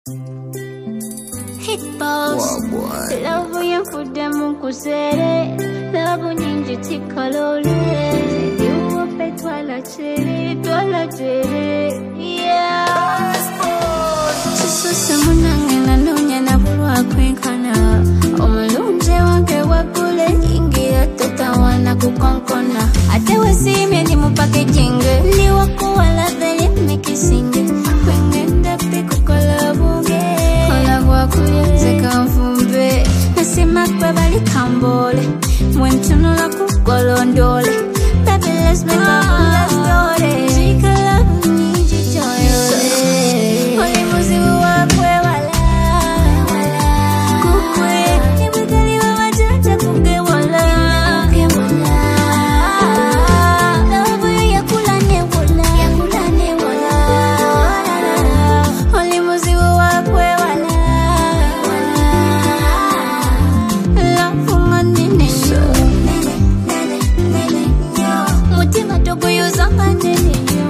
Love you for them kusere, love ninja tikalole. You up at twala chere, yeah. Chisu samuna ngena nunya na bulwa kwenkana. Omalunje wange wakule ingia tatawana kukonkona. Ate wasime ni mupake jinge, liwa kuwala veli mekisinge. Kwengenda piku kolabuge, kolabwa kuyenze kamfumbe. Nasima kwa bali kambole, mwentuno la kukolondole. Baby let's make a love story. Jika love nijichoyole. Oli muzimu wakwe wala kukwe. Nibukali wa majanja kuge wala. Love you yakulane wala. Oli muzimu wakwe wala. Love manine yo. Mutima togo yuzanga nene yo.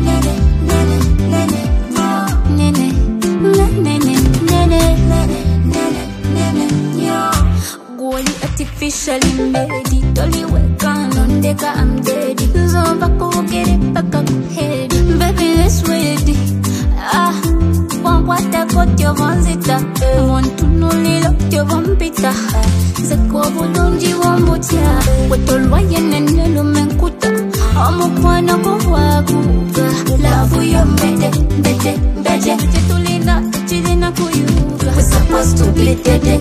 Goli artificially made, dolly weka nondeka I'm dead. Zomba kugere paka kuhedi, baby let's ready. Wangwata kotyo vanzita, wantu nulilo tyo vampita. Zeko bulungi wambutia, wetolwa yenene lumenkuta. Omukwana kuwaguga, lavu yo mbede. Chitulina, chilina kuyuga. We're supposed to be dede.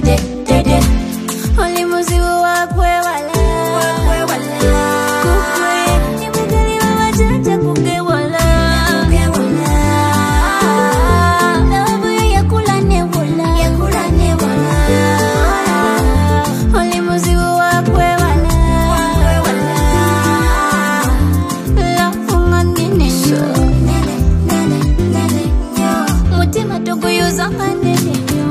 Oli muzimu wakwe wala kukwe. Nibukali wa majanja kuge wala. Love you yakulane wala. Oli muzimu wakwe wala. Love manine yo. Mutima togo yuzanga nene yo.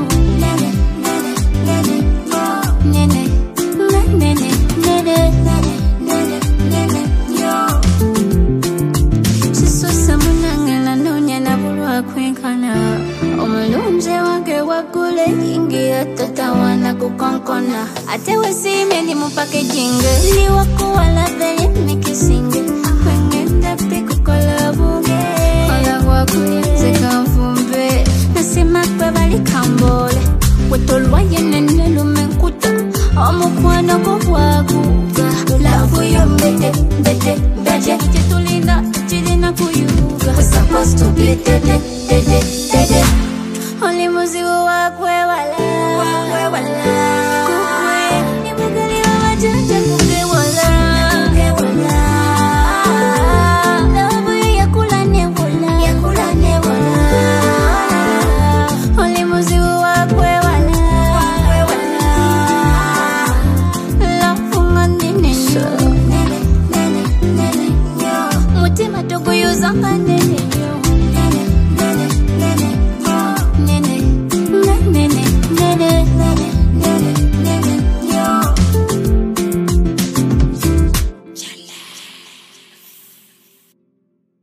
Chisu samunangela nunya na bulwa kwenkana. Omalunje wange wakule ingia tatawana kukonkona. Ate wasime ni mupake jinge, liwa kuwala veli mekisinge. Kwengenda piku kolabuge, kolabwa kuyenze kamfumbe. Nasima kwa bali kambole, wetolwa yenene lumenkuta. Omukwana kuwaguga, lavu yo mbede. Chitulina, chilina kuyuga. We're supposed to be dede. Oli muzimu wakwe wala kukwe. Nibukali wa majanja kuge wala. Love you yakulane wala. Oli muzimu wakwe wala. Love manine yo. Mutima togo yuzanga nene.